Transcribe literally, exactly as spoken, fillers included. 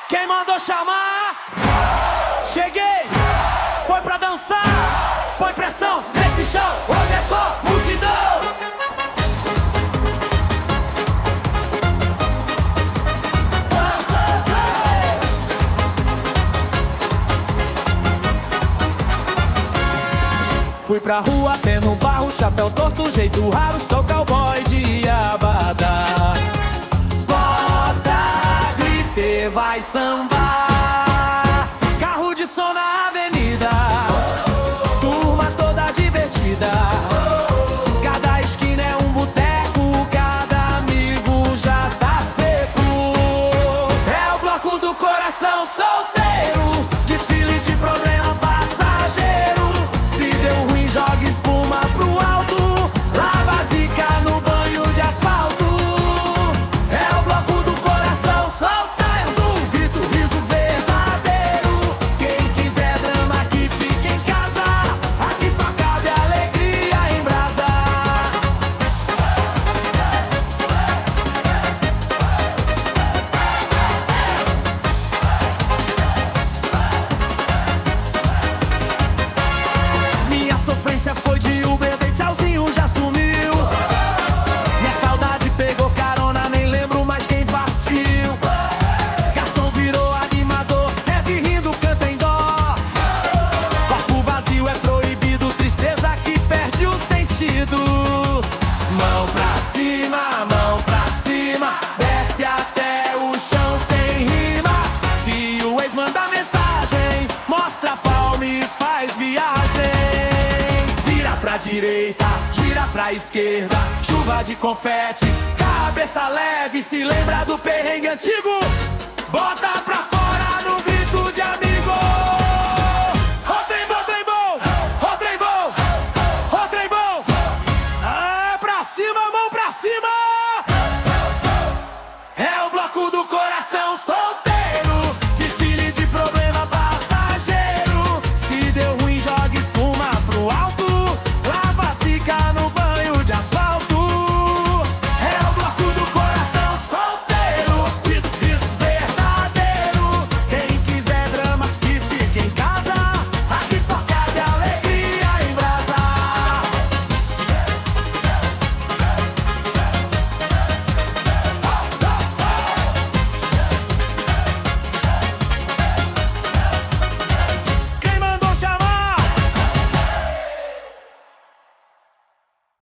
Quem mandou chamar? Cheguei, foi pra dançar. Põe pressão nesse chão, hoje é só multidão. Fui pra rua, pé no barro, chapéu torto, jeito raro, sou cowboy de abadá. Bota, grite, vai sambar. Carro de som na avenida, turma toda divertida. Cada esquina é um boteco, cada amigo já tá seco. É o bloco do coração solteiro, desfile de problema passageiro. Se deu ruim, joga espuma pro alto, lava a zica no banho de asfalto. É o bloco do coração solteiro, grito, riso verdadeiro. Quem quiser drama que fique em casa, aqui só cabe alegria em brasa. Minha sofrência foi de Uber, dei tchauzinho, já sumiu. Minha saudade pegou carona, nem lembro mais quem partiu. Garçom virou animador, serve rindo, canta em dó. Corpo vazio é proibido, tristeza que perde o sentido. Mão pra cima, mão pra cima, desce até o chão sem rima. Se o ex manda mensagem, mostra a palma e faz viagem. Vira pra direita, gira pra esquerda, chuva de confete, cabeça leve, se lembra do perrengue antigo. Bota